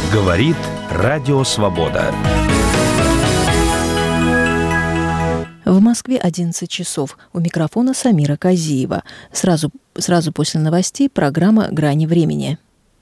Говорит Радио Свобода. В Москве 11 часов. У микрофона Самира Казиева. Сразу после новостей программа «Грани времени».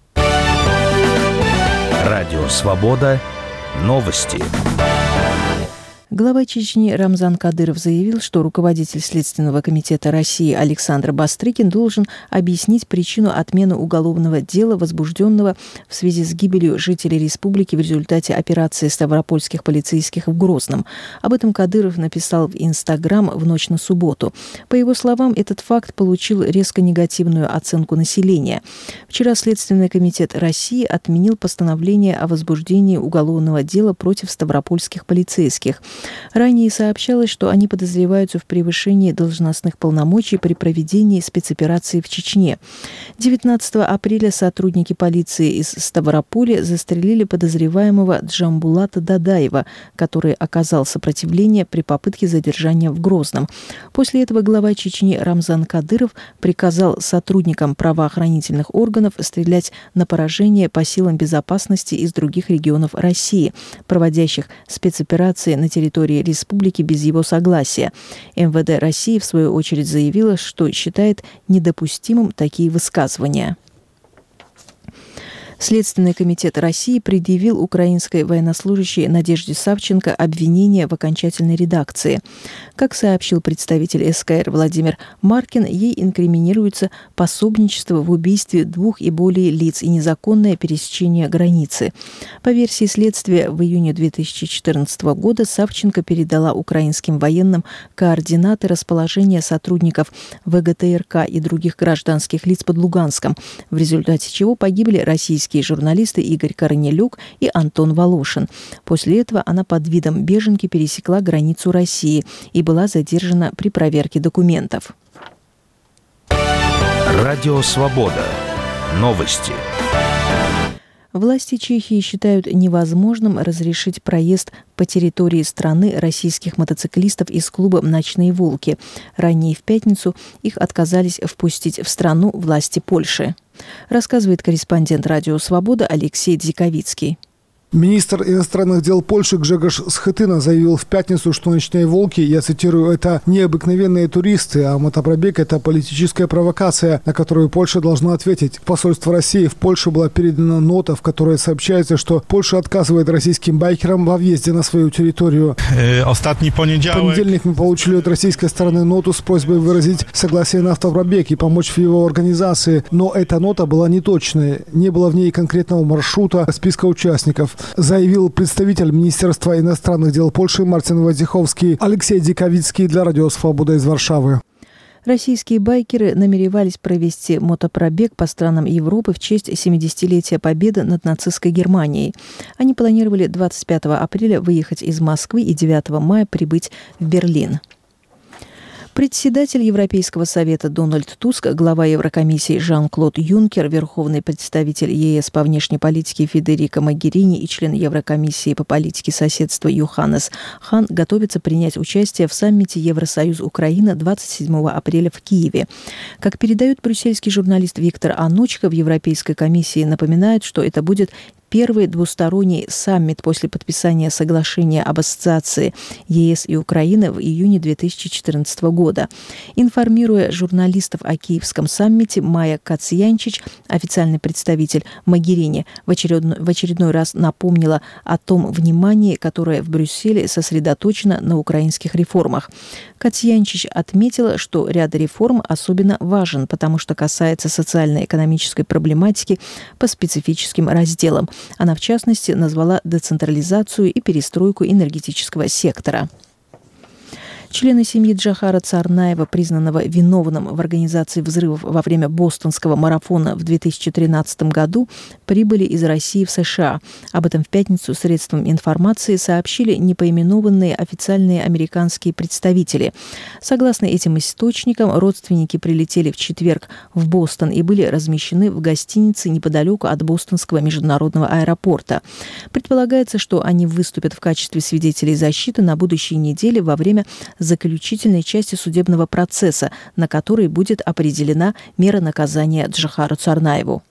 Радио Свобода. Новости. Глава Чечни Рамзан Кадыров заявил, что руководитель Следственного комитета России Александр Бастрыкин должен объяснить причину отмены уголовного дела, возбужденного в связи с гибелью жителей республики в результате операции ставропольских полицейских в Грозном. Об этом Кадыров написал в Инстаграм в ночь на субботу. По его словам, этот факт получил резко негативную оценку населения. Вчера Следственный комитет России отменил постановление о возбуждении уголовного дела против ставропольских полицейских. Ранее сообщалось, что они подозреваются в превышении должностных полномочий при проведении спецоперации в Чечне. 19 апреля сотрудники полиции из Ставрополя застрелили подозреваемого Джамбулата Дадаева, который оказал сопротивление при попытке задержания в Грозном. После этого глава Чечни Рамзан Кадыров приказал сотрудникам правоохранительных органов стрелять на поражение по силам безопасности из других регионов России, проводящих спецоперации на территории республики без его согласия. МВД России, в свою очередь, заявила, что считает недопустимым такие высказывания. Следственный комитет России предъявил украинской военнослужащей Надежде Савченко обвинение в окончательной редакции. Как сообщил представитель СКР Владимир Маркин, ей инкриминируется пособничество в убийстве 2 и более лиц и незаконное пересечение границы. По версии следствия, в июне 2014 года Савченко передала украинским военным координаты расположения сотрудников ВГТРК и других гражданских лиц под Луганском, в результате чего погибли российские журналисты Игорь Корнелюк и Антон Волошин. После этого она под видом беженки пересекла границу России и была задержана при проверке документов. Радио Свобода. Новости. Власти Чехии считают невозможным разрешить проезд по территории страны российских мотоциклистов из клуба «Ночные волки». Ранее в пятницу их отказались впустить в страну власти Польши. Рассказывает корреспондент «Радио Свобода» Алексей Дзиковицкий. Министр иностранных дел Польши Гжегош Схетына заявил в пятницу, что «Ночные волки», я цитирую, «это необыкновенные туристы, а мотопробег – это политическая провокация, на которую Польша должна ответить». В посольство России в Польшу была передана нота, в которой сообщается, что Польша отказывает российским байкерам во въезде на свою территорию. В понедельник мы получили от российской стороны ноту с просьбой выразить согласие на автопробег и помочь в его организации. Но эта нота была неточной. Не было в ней конкретного маршрута, списка участников, заявил представитель Министерства иностранных дел Польши Мартин Войцеховский. Алексей Дзиковицкий для Радио Свобода из Варшавы. Российские байкеры намеревались провести мотопробег по странам Европы в честь 70-летия победы над нацистской Германией. Они планировали 25 апреля выехать из Москвы и 9 мая прибыть в Берлин. Председатель Европейского совета Дональд Туск, глава Еврокомиссии Жан-Клод Юнкер, верховный представитель ЕС по внешней политике Федерико Могерини и член Еврокомиссии по политике соседства Йоханнес Хан готовятся принять участие в саммите Евросоюз-Украина 27 апреля в Киеве. Как передает брюссельский журналист Виктор Анучко, в Европейской комиссии напоминают, что это будет первый двусторонний саммит после подписания соглашения об ассоциации ЕС и Украины в июне 2014 года. Информируя журналистов о киевском саммите, Майя Кацьянчич, официальный представитель Могерини, в очередной раз напомнила о том внимании, которое в Брюсселе сосредоточено на украинских реформах. Кацьянчич отметила, что ряд реформ особенно важен, потому что касается социально-экономической проблематики по специфическим разделам. Она, в частности, назвала децентрализацию и перестройку энергетического сектора. Члены семьи Джохара Царнаева, признанного виновным в организации взрывов во время бостонского марафона в 2013 году, прибыли из России в США. Об этом в пятницу средствам информации сообщили непоименованные официальные американские представители. Согласно этим источникам, родственники прилетели в четверг в Бостон и были размещены в гостинице неподалеку от Бостонского международного аэропорта. Предполагается, что они выступят в качестве свидетелей защиты на будущей неделе во время заключительной части судебного процесса, на которой будет определена мера наказания Джохару Царнаеву.